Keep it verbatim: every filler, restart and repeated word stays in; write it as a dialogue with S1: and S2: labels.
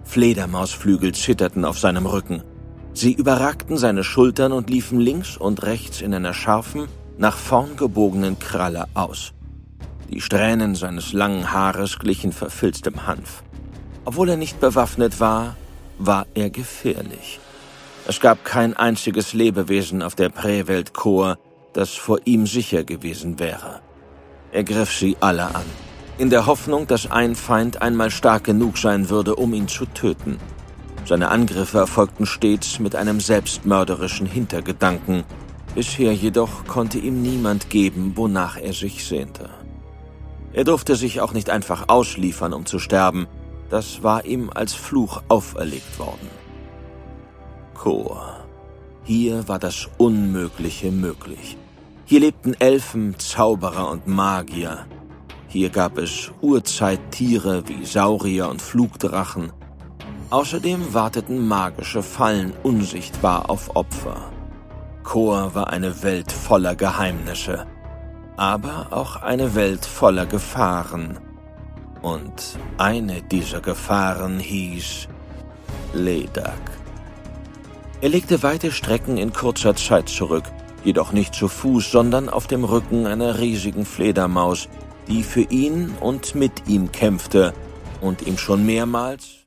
S1: Fledermausflügel zitterten auf seinem Rücken. Sie überragten seine Schultern und liefen links und rechts in einer scharfen, nach vorn gebogenen Kralle aus. Die Strähnen seines langen Haares glichen verfilztem Hanf. Obwohl er nicht bewaffnet war, war er gefährlich. Es gab kein einziges Lebewesen auf der Prä-Welt Kor, das vor ihm sicher gewesen wäre. Er griff sie alle an, in der Hoffnung, dass ein Feind einmal stark genug sein würde, um ihn zu töten. Seine Angriffe erfolgten stets mit einem selbstmörderischen Hintergedanken. Bisher jedoch konnte ihm niemand geben, wonach er sich sehnte. Er durfte sich auch nicht einfach ausliefern, um zu sterben. Das war ihm als Fluch auferlegt worden. Kor. Hier war das Unmögliche möglich. Hier lebten Elfen, Zauberer und Magier. Hier gab es Urzeittiere wie Saurier und Flugdrachen. Außerdem warteten magische Fallen unsichtbar auf Opfer. Kor war eine Welt voller Geheimnisse, aber auch eine Welt voller Gefahren. Und eine dieser Gefahren hieß Ledak. Er legte weite Strecken in kurzer Zeit zurück, jedoch nicht zu Fuß, sondern auf dem Rücken einer riesigen Fledermaus, die für ihn und mit ihm kämpfte und ihm schon mehrmals